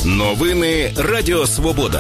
Новини Радіо Свобода.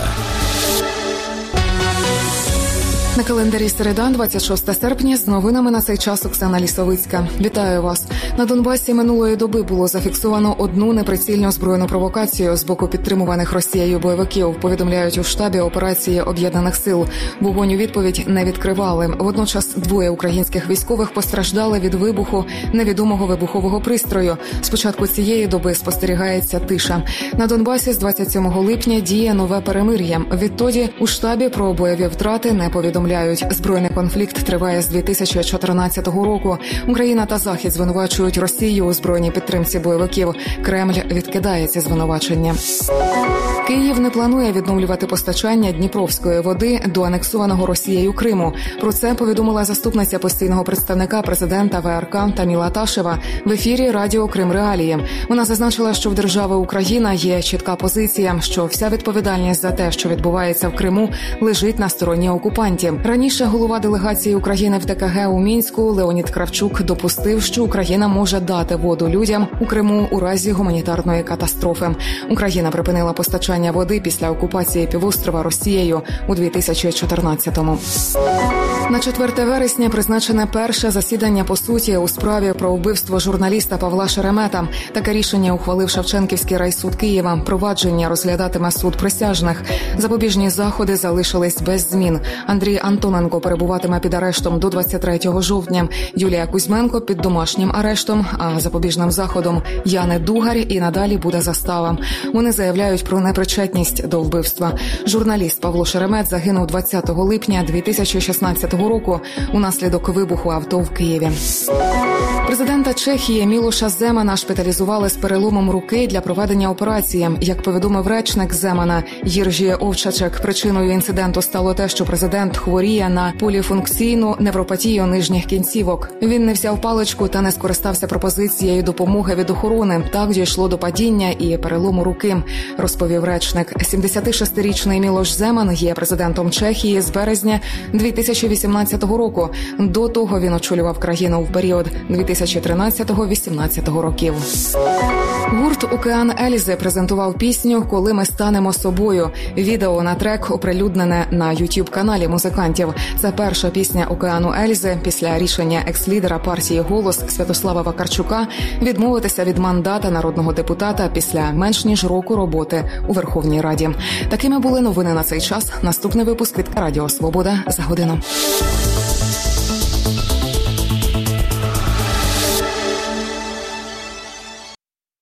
На календарі середа, 26 серпня, з новинами на цей час Оксана Лісовицька. Вітаю вас. На Донбасі минулої доби було зафіксовано одну неприцільну збройну провокацію з боку підтримуваних Росією бойовиків, повідомляють у штабі операції Об'єднаних сил. Вогонь у відповідь не відкривали. Водночас двоє українських військових постраждали від вибуху невідомого вибухового пристрою. З початку цієї доби спостерігається тиша. На Донбасі з 27 липня діє нове перемир'я. Відтоді у штабі про бойові втрати не повідомляють. Збройний конфлікт триває з 2014 року. Україна та Захід звинувачують Росію у збройній підтримці бойовиків. Кремль відкидає ці звинувачення. Київ не планує відновлювати постачання дніпровської води до анексованого Росією Криму. Про це повідомила заступниця постійного представника президента ВРК Таміла Ташева в ефірі радіо «Крим Реалії». Вона зазначила, що в держави Україна є чітка позиція, що вся відповідальність за те, що відбувається в Криму, лежить на стороні окупантів. Раніше голова делегації України в ТКГ у Мінську Леонід Кравчук допустив, що Україна може дати воду людям у Криму у разі гуманітарної катастрофи. Україна припинила постачання води після окупації півострова Росією у 2014-му. На 4 вересня призначене перше засідання по суті у справі про вбивство журналіста Павла Шеремета. Таке рішення ухвалив Шевченківський райсуд Києва. Провадження розглядатиме суд присяжних. Запобіжні заходи залишились без змін. Андрій Антоненко перебуватиме під арештом до 23 жовтня. Юлія Кузьменко під домашнім арештом, а запобіжним заходом Яни Дугар і надалі буде застава. Вони заявляють про непричетність до вбивства. Журналіст Павло Шеремет загинув 20 липня 2016 року унаслідок вибуху авто в Києві. Президента Чехії Мілоша Земана шпиталізували з переломом руки для проведення операції. Як повідомив речник Земана Єржі Овчачек, причиною інциденту стало те, що президент хворіє на поліфункційну невропатію нижніх кінцівок. Він не взяв паличку та не скористався пропозицією допомоги від охорони. Так дійшло до падіння і перелому руки, розповів речник. 76-річний Мілош Земан є президентом Чехії з березня 2018 року. До того він очолював країну в період 2013-2018 років. Гурт «Океан Ельзи» презентував пісню «Коли ми станемо собою». Відео на трек оприлюднене на YouTube-каналі музикантів. Це перша пісня «Океану Ельзи» після рішення екс-лідера партії «Голос» Святослава Вакарчука відмовитися від мандата народного депутата після менш ніж року роботи у Верховній Раді. Такими були новини на цей час. Наступний випуск від Радіо Свобода за годину.